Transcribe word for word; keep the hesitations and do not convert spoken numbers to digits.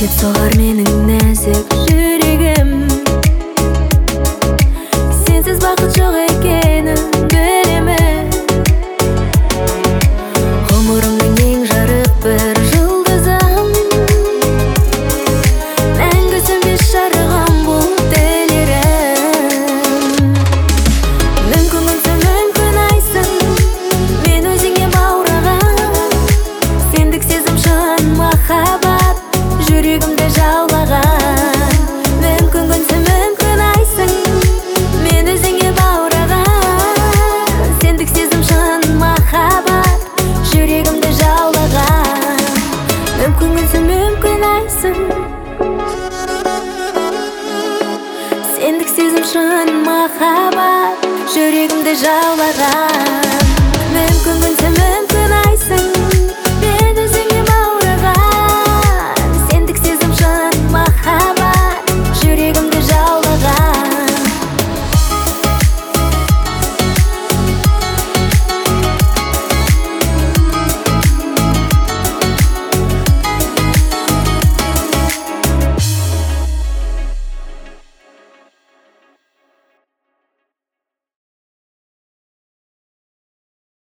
теп соғар менің нәзік жүрегім. Сенсіз бақыт жоқ екенін білемін. Ғұмырымның ең жарық бір жұлдызым, мәңгі сөнбес жарығым бұл тілерім. Мүмкін күнсің, мүмкін айсың, мен өзіңе баураған. Сендік сезім шын махаббат жүрегімді жаулаған. Мүмкін күнсің, мүмкін айсың, мен өзіңе баураған. Сендік сезім шын махаббат жүрегімді жаулаған. Мүмкін күнсің, мүмкін айсың, сендік сезім шын махаббат жүрегімді жаулаған. Мүмкін күнсің, мүмкін